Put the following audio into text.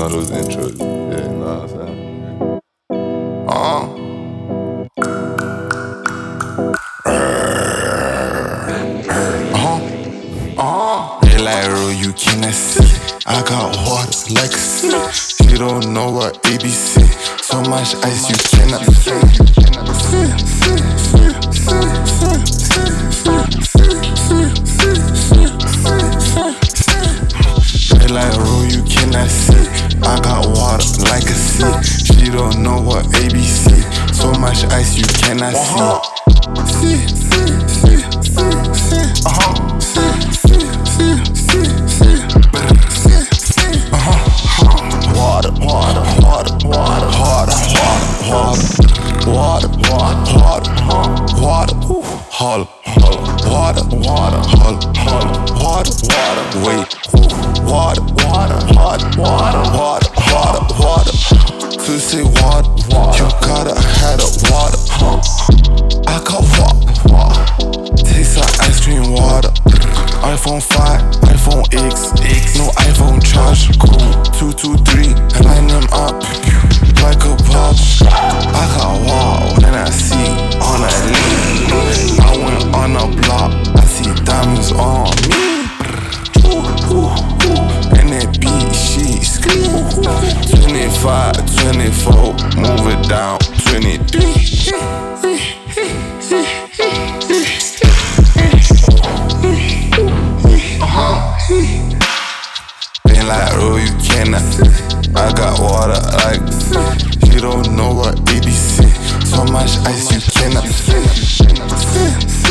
know those intros. Yeah, you know what I'm saying? They like, bro, you cannot see. I got water like a sea. You don't know what ABC. So much ice you cannot They like, bro, you cannot see. I got water like a sea. She don't know what ABC. So much ice you cannot see. To say water, you gotta have the water. I got water, taste like ice cream water. iPhone 5, iPhone X, no iPhone charge. 223, and line them up like a pop. I got water when I see on a lean. I went on a block, I see diamonds on me. And that beat, she scream. 25, 24, move it down, 23. Been like, oh, you cannot. I got water like, you don't know what ABC. So much ice you cannot.